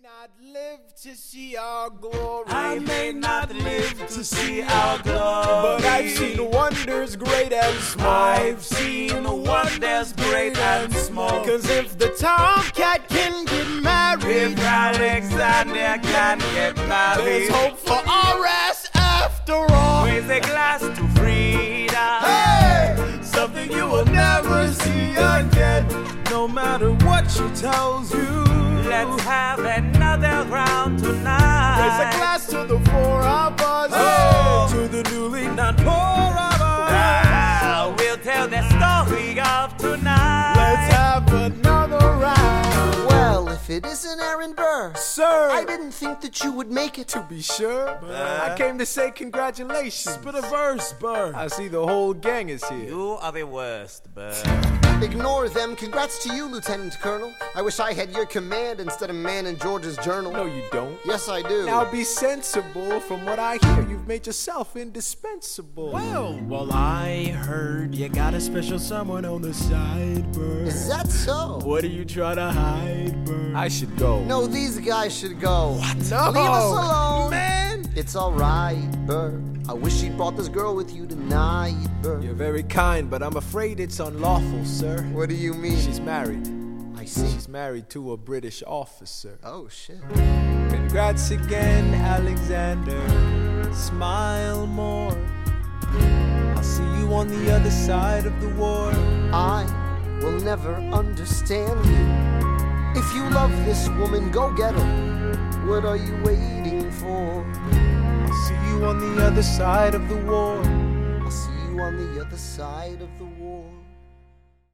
not live to see our glory. I may not live to see our glory, but I've seen wonders great and small. I've seen wonders great and small. 'Cause if the tomcat can get married, if Alexander can get married, there's hope for RS after all. Raise a glass to freedom. Hey, something you will never see again. No matter what she tells you, let's have another round tonight. Raise a glass to the four of us. Oh, to the newly not poor of us. We'll tell the story of tonight. Let's have another round. Well, if it isn't Aaron Burr, Sir, I didn't think that you would make it. to be sure, I came to say congratulations. Spit a verse, Burr. I see the whole gang is here. You are the worst, Burr. Ignore them. Congrats to you, Lieutenant Colonel. I wish I had your command instead of man in George's journal. No, you don't. Yes, I do. Now be sensible. From what I hear, you've made yourself indispensable. Well, I heard you got a special someone on the side, Burr. Is that so? What are you trying to hide, Burr? I should go. No, these guys should go. What? Leave us alone. Man! It's alright, Burr. I wish you brought this girl with you tonight, Burr. You're very kind, but I'm afraid it's unlawful, sir. What do you mean? She's married. I see. She's married to a British officer. Oh, shit. Congrats again, Alexander. Smile more. I'll see you on the other side of the war. I will never understand you. If you love this woman, go get her. What are you waiting for? I'll see you on the other side of the war. I'll see you on the other side of the war.